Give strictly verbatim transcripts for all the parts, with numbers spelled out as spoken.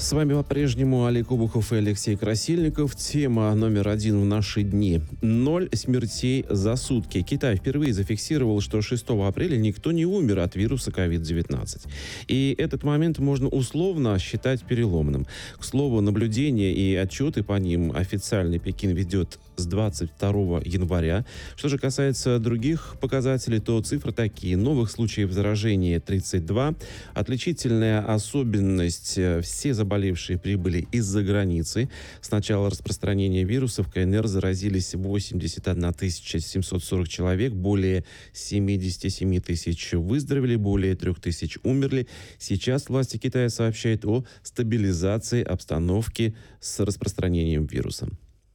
С вами по-прежнему Олег Обухов и Алексей Красильников. Тема номер один в наши дни. Ноль смертей за сутки. Китай впервые зафиксировал, что шестого апреля никто не умер от вируса ковид девятнадцать. И этот момент можно условно считать переломным. К слову, наблюдения и отчеты по ним официальный Пекин ведет с двадцать второго января. Что же касается других показателей, то цифры такие. Новых случаев заражения тридцать два. Отличительная особенность – все заболевшие прибыли из-за границы. С начала распространения вируса в КНР заразились восемьдесят одна тысяча семьсот сорок человек, более семьдесят семь тысяч выздоровели, более три тысячи умерли. Сейчас власти Китая сообщают о стабилизации обстановки с распространением вируса.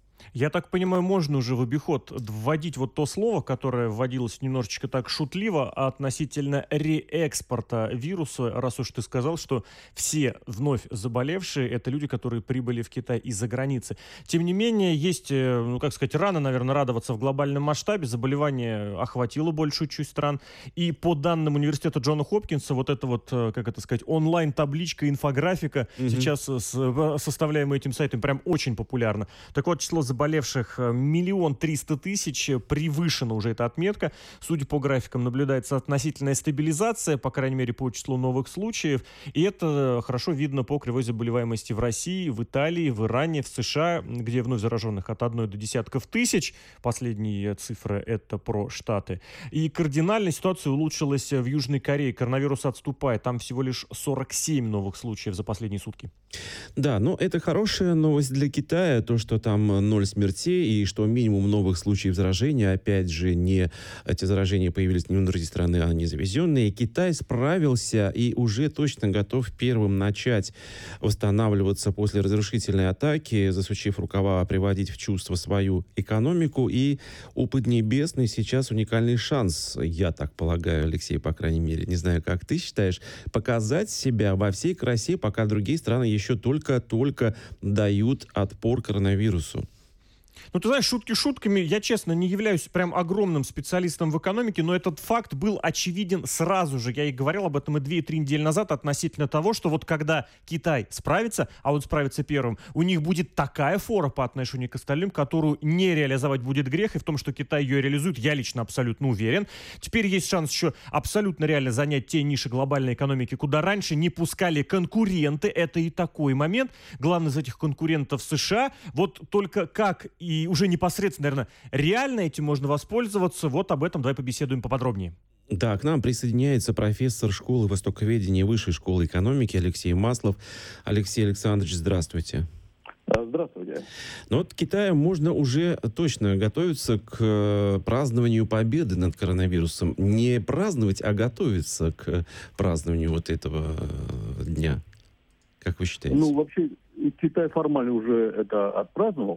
Я так понимаю, можно уже в обиход вводить вот то слово, которое вводилось немножечко так шутливо относительно реэкспорта вируса, раз уж ты сказал, что все вновь заболевшие – это люди, которые прибыли в Китай из-за границы. Тем не менее, есть, ну, как сказать, рано, наверное, радоваться в глобальном масштабе. Заболевание охватило большую часть стран. И по данным университета Джона Хопкинса, вот эта вот, как это сказать, онлайн-табличка, инфографика, mm-hmm. сейчас составляемая этим сайтом, прям очень популярна. Так вот, число заболевших заболевших миллион триста тысяч, превышена уже эта отметка. Судя по графикам, наблюдается относительная стабилизация, по крайней мере, по числу новых случаев. И это хорошо видно по кривой заболеваемости в России, в Италии, в Иране, в США, где вновь зараженных от одной до десятков тысяч. Последние цифры — это про Штаты. И кардинально ситуация улучшилась в Южной Корее. Коронавирус отступает. Там всего лишь сорок семь новых случаев за последние сутки. Да, но это хорошая новость для Китая, то, что там ноль смертей и что минимум новых случаев заражения. Опять же, не эти заражения появились не внутри страны, а не завезенные. Китай справился и уже точно готов первым начать восстанавливаться после разрушительной атаки, засучив рукава, приводить в чувство свою экономику. И у Поднебесной сейчас уникальный шанс, я так полагаю, Алексей, по крайней мере, не знаю, как ты считаешь, показать себя во всей красе, пока другие страны еще только-только дают отпор коронавирусу. Ну, ты знаешь, шутки шутками, я, честно, не являюсь прям огромным специалистом в экономике, но этот факт был очевиден сразу же. Я и говорил об этом и две-три недели назад относительно того, что вот когда Китай справится, а он справится первым, у них будет такая фора по отношению к остальным, которую не реализовать будет грех, и в том, что Китай ее реализует, я лично абсолютно уверен. Теперь есть шанс еще абсолютно реально занять те ниши глобальной экономики, куда раньше не пускали конкуренты. Это и такой момент. Главный из этих конкурентов США. Вот только как и И уже непосредственно, наверное, реально этим можно воспользоваться. Вот об этом давай побеседуем поподробнее. Да, к нам присоединяется профессор школы востоковедения Высшей школы экономики Алексей Маслов. Алексей Александрович, здравствуйте. Здравствуйте. Ну вот Китаю можно уже точно готовиться к празднованию победы над коронавирусом. Не праздновать, а готовиться к празднованию вот этого дня. Как вы считаете? Ну, вообще, Китай формально уже это отпраздновал,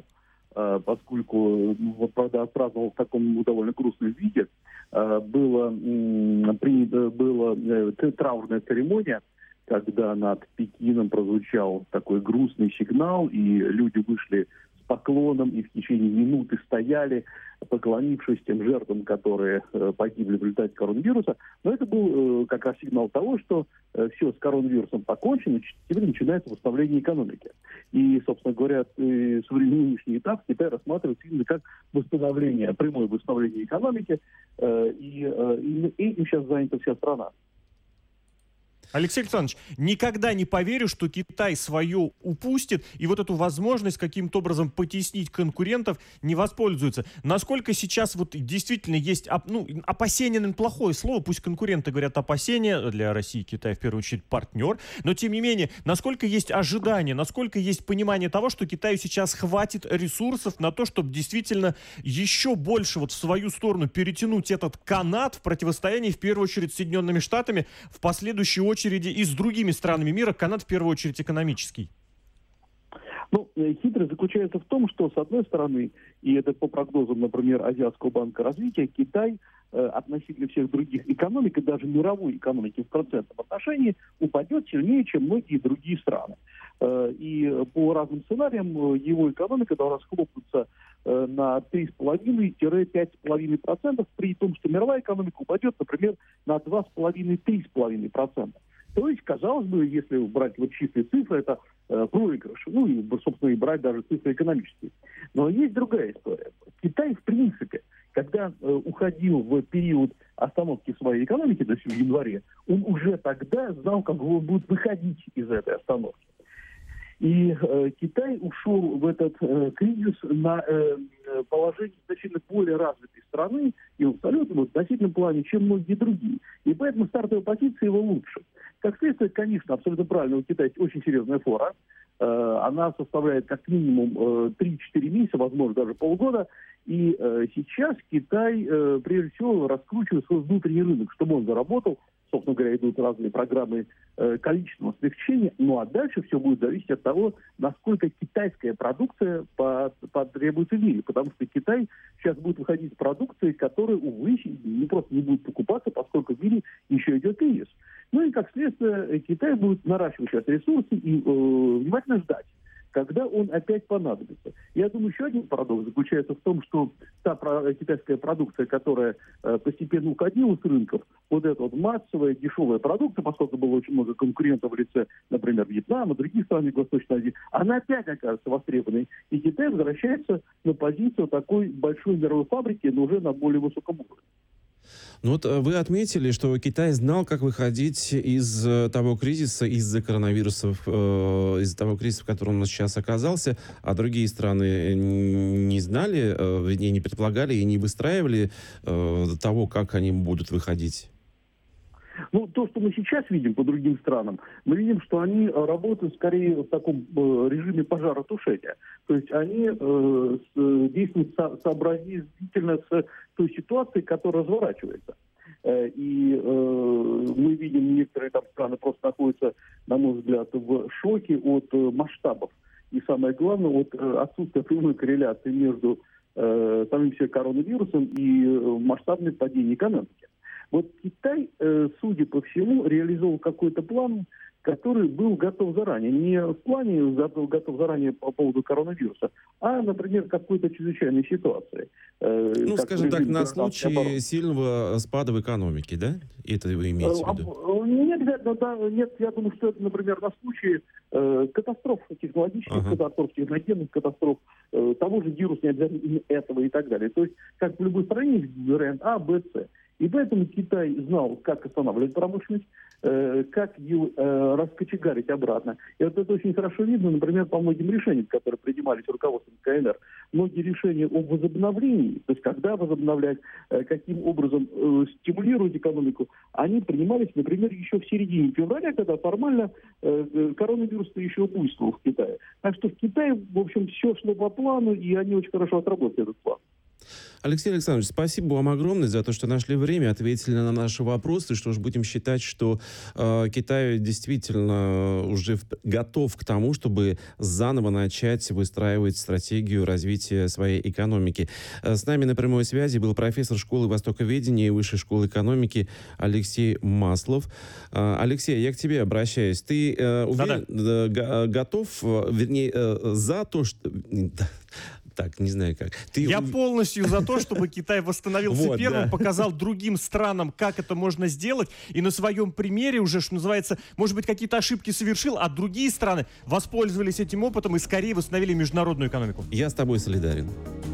поскольку, вот, правда, отпраздновал в таком довольно грустном виде. Было, принято, была траурная церемония, когда над Пекином прозвучал такой грустный сигнал, и люди вышли с поклоном и в течение минуты стояли, поклонившись тем жертвам, которые э, погибли в результате коронавируса. Но это был э, как раз сигнал того, что э, все с коронавирусом покончено, теперь начинается восстановление экономики. И, собственно говоря, э, нынешний этап Китай рассматривается именно как восстановление, прямое восстановление экономики, э, и э, именно этим сейчас занята вся страна. Алексей Александрович, никогда не поверю, что Китай свое упустит и вот эту возможность каким-то образом потеснить конкурентов не воспользуется. Насколько сейчас вот действительно есть, ну, опасение, наверное, плохое слово, пусть конкуренты говорят опасения, для России Китай в первую очередь партнер, но тем не менее, насколько есть ожидание, насколько есть понимание того, что Китаю сейчас хватит ресурсов на то, чтобы действительно еще больше вот в свою сторону перетянуть этот канат в противостоянии в первую очередь с Соединенными Штатами, в последующую очередь и с другими странами мира, канат в первую очередь экономический? Ну, хитрость заключается в том, что, с одной стороны, и это по прогнозам, например, Азиатского банка развития, Китай э, относительно всех других экономик, и даже мировой экономики в процентном отношении, упадет сильнее, чем многие другие страны. Э, и по разным сценариям его экономика должна схлопнуться э, на три с половиной - пять с половиной процентов, при том, что мировая экономика упадет, например, на два с половиной - три с половиной процента. То есть, казалось бы, если брать вот чистые цифры, это э, проигрыш. Ну, и, собственно, и брать даже цифры экономические. Но есть другая история. Китай, в принципе, когда э, уходил в период остановки своей экономики, то есть в январе, он уже тогда знал, как он будет выходить из этой остановки. И э, Китай ушел в этот э, кризис на э, положение значительно более развитой страны и в абсолютном относительном плане, чем многие другие. И поэтому стартовая позиция его лучше. Как следствие, конечно, абсолютно правильно, у Китая есть очень серьезная фора. Э, она составляет как минимум э, три-четыре месяца, возможно, даже полгода. И э, сейчас Китай, э, прежде всего, раскручивает свой внутренний рынок, чтобы он заработал. Собственно говоря, идут разные программы э, количественного смягчения. Ну а дальше все будет зависеть от того, насколько китайская продукция по- потребуется в мире. Потому что Китай сейчас будет выходить с продукцией, которая, увы, не просто не будет покупаться, поскольку в мире еще идет кризис. Ну и как следствие, Китай будет наращивать сейчас ресурсы и э, внимательно ждать, когда он опять понадобится. Я думаю, еще один парадокс заключается в том, что та про- китайская продукция, которая э, постепенно уходила с рынков, вот эта вот массовая, дешевая продукция, поскольку было очень много конкурентов в лице, например, Вьетнама, других стран Восточной Азии, она опять оказывается востребованной. И Китай возвращается на позицию такой большой мировой фабрики, но уже на более высоком уровне. Ну вот вы отметили, что Китай знал, как выходить из того кризиса, из-за коронавируса, э, из-за того кризиса, в котором он сейчас оказался, а другие страны не знали, э, вернее, не предполагали и не выстраивали э, того, как они будут выходить. Ну, то, что мы сейчас видим по другим странам, мы видим, что они работают скорее в таком э, режиме пожаротушения. То есть они э, с, действуют со, сообразительно с той ситуацией, которая разворачивается. Э, и э, мы видим, некоторые там страны просто находятся, на мой взгляд, в шоке от э, масштабов. И самое главное, от э, отсутствия прямой корреляции между э, самим себе коронавирусом и э, масштабным падением экономики. Вот Китай, э, судя по всему, реализовал какой-то план, который был готов заранее. Не в плане готов, готов заранее по поводу коронавируса, а, например, какой-то чрезвычайной ситуации. Э, ну, скажем так, на случай обороны. Сильного спада в экономике, да? Это вы имеете в виду? Не обязательно, да, нет, я думаю, что это, например, на случай э, катастроф технологических, ага. катастроф техногенных, катастроф э, того же вируса, не обязательно этого и так далее. То есть, как в любой стране, есть вариант А, Б, С. И поэтому Китай знал, как останавливать промышленность, э, как ее э, раскочегарить обратно. И вот это очень хорошо видно, например, по многим решениям, которые принимались руководством КНР. Многие решения о возобновлении, то есть когда возобновлять, э, каким образом э, стимулировать экономику, они принимались, например, еще в середине февраля, когда формально э, коронавирус еще буйствовал в Китае. Так что в Китае, в общем, все шло по плану, и они очень хорошо отработали этот план. Алексей Александрович, спасибо вам огромное за то, что нашли время, ответили на наши вопросы. Что ж, будем считать, что э, Китай действительно уже в, готов к тому, чтобы заново начать выстраивать стратегию развития своей экономики. С нами на прямой связи был профессор школы востоковедения и Высшей школы экономики Алексей Маслов. Э, Алексей, я к тебе обращаюсь. Ты э, уверен, э, г- готов, э, вернее, э, за то, что... Так, не знаю как. Ты... Я полностью за то, чтобы Китай восстановился вот, первым, да. показал другим странам, как это можно сделать, и на своем примере уже, что называется, может быть, какие-то ошибки совершил, а другие страны воспользовались этим опытом и скорее восстановили международную экономику. Я с тобой солидарен.